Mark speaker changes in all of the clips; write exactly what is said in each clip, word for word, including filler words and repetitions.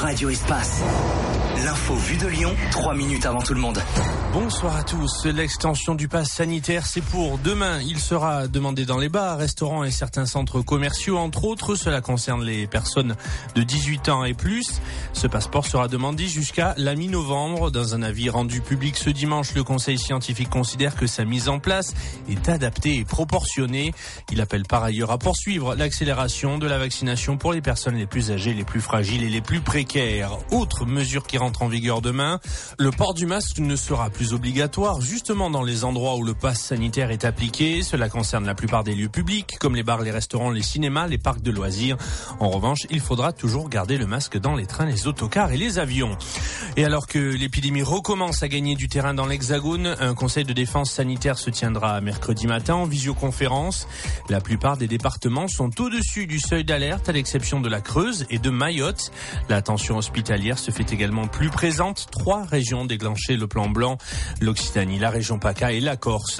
Speaker 1: Radio Espace. L'info vue de Lyon, trois minutes avant tout le monde.
Speaker 2: Bonsoir à tous. L'extension du pass sanitaire, c'est pour demain. Il sera demandé dans les bars, restaurants et certains centres commerciaux. Entre autres, cela concerne les personnes de dix-huit ans et plus. Ce passeport sera demandé jusqu'à la mi-novembre. Dans un avis rendu public ce dimanche, le Conseil scientifique considère que sa mise en place est adaptée et proportionnée. Il appelle par ailleurs à poursuivre l'accélération de la vaccination pour les personnes les plus âgées, les plus fragiles et les plus précaires. Autre mesure qui rentre en vigueur demain, le port du masque ne sera plus obligatoire, justement dans les endroits où le pass sanitaire est appliqué. Cela concerne la plupart des lieux publics, comme les bars, les restaurants, les cinémas, les parcs de loisirs. En revanche, il faudra toujours garder le masque dans les trains, les autocars et les avions. Et alors que l'épidémie recommence à gagner du terrain dans l'Hexagone, un conseil de défense sanitaire se tiendra mercredi matin en visioconférence. La plupart des départements sont au-dessus du seuil d'alerte, à l'exception de la Creuse et de Mayotte. La tension hospitalière se fait également plus présente. Trois régions déclenchaient le plan blanc: l'Occitanie, la région PACA et la Corse.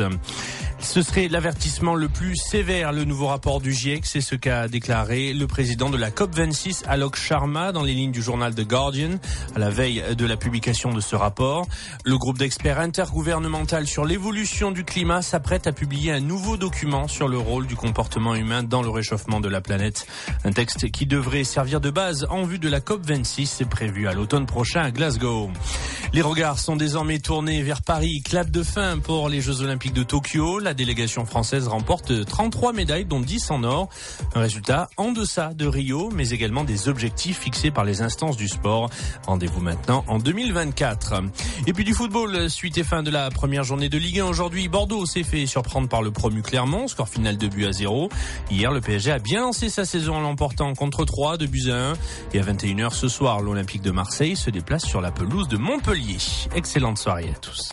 Speaker 2: Ce serait l'avertissement le plus sévère. Le nouveau rapport du GIEC, c'est ce qu'a déclaré le président de la C O P vingt-six, Alok Sharma, dans les lignes du journal The Guardian, à la veille de la publication de ce rapport. Le groupe d'experts intergouvernemental sur l'évolution du climat s'apprête à publier un nouveau document sur le rôle du comportement humain dans le réchauffement de la planète. Un texte qui devrait servir de base en vue de la C O P vingt-six, c'est prévu à l'automne prochain à Glasgow. Les regards sont désormais tournés vers Paris. Clap de fin pour les Jeux Olympiques de Tokyo. La délégation française remporte trente-trois médailles, dont dix en or. Un résultat en deçà de Rio, mais également des objectifs fixés par les instances du sport. Rendez-vous maintenant en deux mille vingt-quatre. Et puis du football, suite et fin de la première journée de Ligue un. Aujourd'hui, Bordeaux s'est fait surprendre par le promu Clermont, score final deux buts à zéro. Hier, le P S G a bien lancé sa saison en l'emportant contre trois, deux buts à un. Et à vingt et une heures ce soir, l'Olympique de Marseille se déplace sur la pelouse de Montpellier. Excellente soirée à tous.